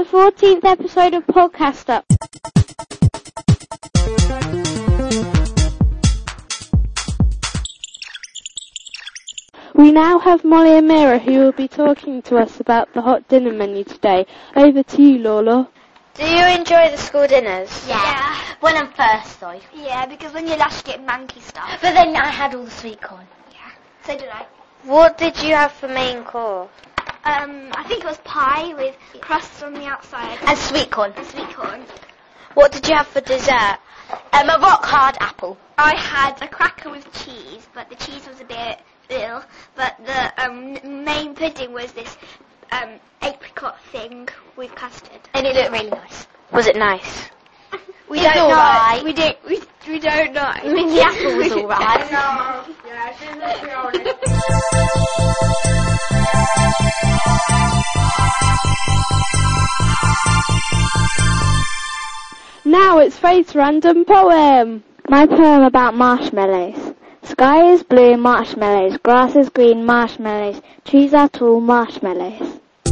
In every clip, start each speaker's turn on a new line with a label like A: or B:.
A: 14th episode of Podcast Up. We now have Molly and Mira who will be talking to us about the hot dinner menu today. Over to you, Lola.
B: Do you enjoy the school dinners?
C: Yeah.
B: When I'm first, though.
C: Yeah, because when you're last, you get manky stuff.
B: But then I had all the sweet corn.
C: Yeah, so did I.
B: What did you have for main course?
C: I think it was pie with crusts on the outside.
B: And sweet corn.
C: And sweet corn.
B: What did you have for dessert? A rock hard apple.
C: I had a cracker with cheese, but the cheese was a bit ill. But the main pudding was this apricot thing with custard.
B: And it looked really nice. Was it nice?
C: We
B: It's
C: don't
B: all
C: know.
B: right.
C: We don't know.
B: I mean, the apple was all right.
C: No. Yeah, let's be honest.
A: Now it's Faith's random poem.
D: My poem about marshmallows. Sky is blue, marshmallows. Grass is green, marshmallows. Trees are tall, marshmallows.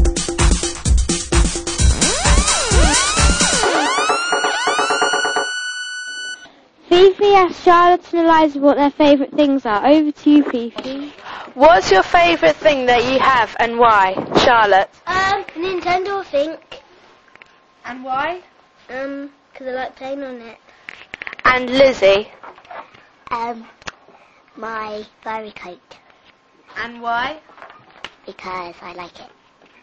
A: Fifi asked Charlotte and Eliza what their favourite things are. Over to you, Fifi.
B: What's your favourite thing that you have and why? Charlotte?
D: Nintendo, I think.
C: And why?
D: Because I like playing on it.
B: And Lizzie?
D: My furry coat.
C: And why?
D: Because I like it.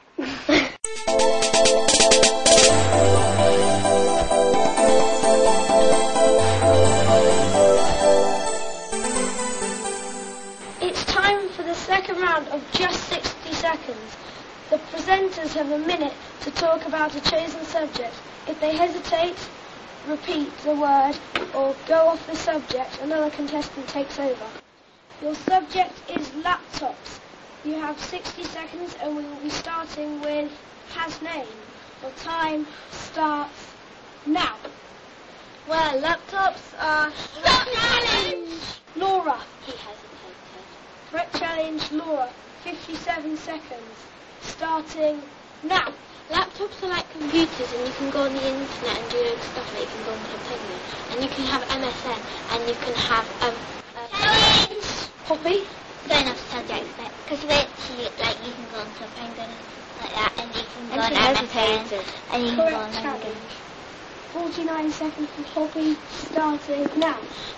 E: It's time for the second round of Just 60 Seconds. The presenters have a minute to talk about a chosen subject. If they hesitate, repeat the word, or go off the subject, another contestant takes over. Your subject is laptops. You have 60 seconds and we will be starting with has name. Your time starts now.
C: Well, laptops are...
E: Stop challenge! Laura.
C: He hesitated.
E: Correct challenge, Laura. 57 seconds. Starting now.
C: Laptops are like computers, and you can go on the internet and do stuff like you can go on Pentagon, and you can have MSN, and you can have
E: Challenge! Poppy.
D: Going off subjects, because literally, like, you can go on to a penguin like that, and you can go
B: And
D: on
B: she
D: MSN,
B: hesitated.
D: and you can go on
E: Correct
D: Penguin.
E: challenge. 49 seconds for Poppy. Starting now.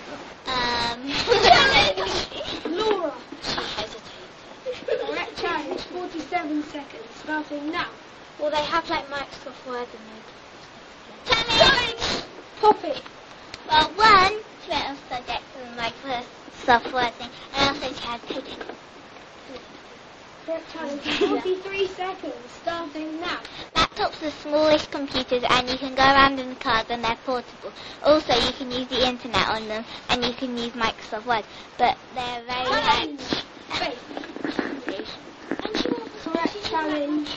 E: Laura.
C: she hesitated.
E: Correct challenge. 47 seconds. Starting now.
C: Well, they have like Microsoft Word and
E: Challenge! Poppy.
D: Well, one, she went off subject from my first software thing, and also she had coding.
E: Correct challenge. 43 seconds. Starting now.
D: Laptops are smallish computers, and you can go around in the cars, and they're portable. Also, you can use the internet on them, and you can use Microsoft Word, but they're very
E: Challenge!
D: heavy.
E: Faith. Correct challenge.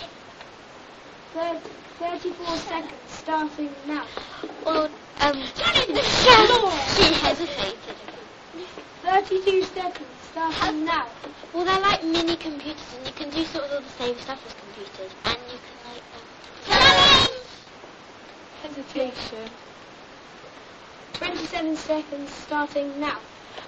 E: 34 seconds. Starting now.
C: Well,
E: Laura.
C: she hesitated.
E: 32 seconds. Starting now.
C: Well, they're like mini computers, and you can do sort of all the same stuff as computers, and you can like...
E: Hesitation. 27 seconds. Starting now.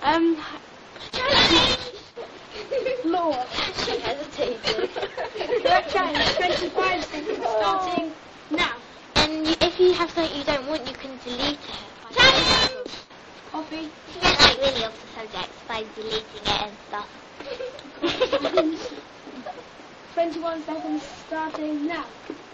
E: Laura.
C: She hesitated.
E: Correct challenge. 25 seconds. Starting now.
C: And if you have something you don't want, you can delete it.
E: Challenge! Coffee.
D: She went like really off the subject by deleting it and stuff.
E: 21 seconds. Starting now.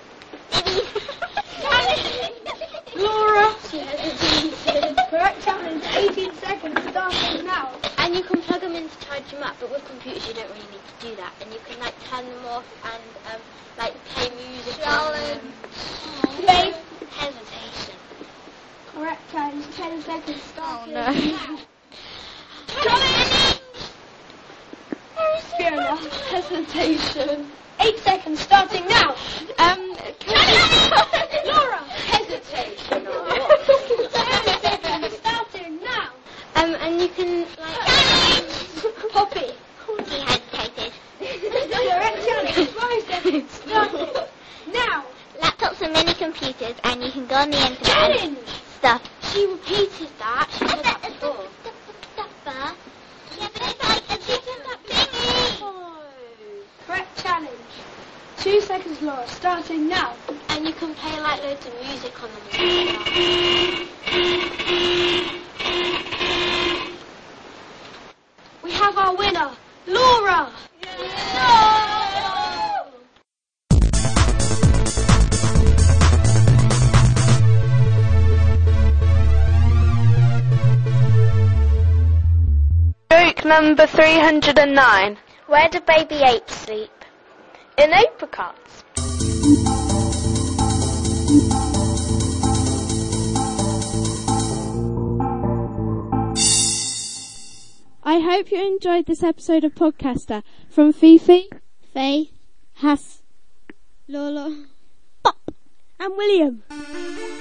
E: Laura.
C: She hesitated.
E: Correct challenge. 18 seconds. Starting now.
C: And you can plug them in to charge them up, but with computers you don't really need to do that. And you can like turn them off and like play music on them.
E: Faith.
C: Hesitation.
E: Correct challenge. 10 seconds. Starting
B: no.
E: now. Challenge! Fair enough. Hesitation. 8 seconds. Starting now. Laura. Hesitation. 10 seconds. Starting now.
C: And you can like...
E: Poppy.
D: She hesitated.
E: Correct challenge. 5 seconds. Starting now.
D: Laptops are mini computers and you can go on the internet and stuff.
E: She repeated that. She said that before.
D: Yeah, but it's like a different thingy.
E: Correct challenge. 2 seconds, Laura, starting now.
F: And you can play like loads of music on them.
E: We have our winner, Laura!
B: Joke number 309. Where do baby apes sleep? In apricots.
A: I hope you enjoyed this episode of Podcaster from Fifi,
D: Faith,
A: Hass,
E: Lola, Pop, and William.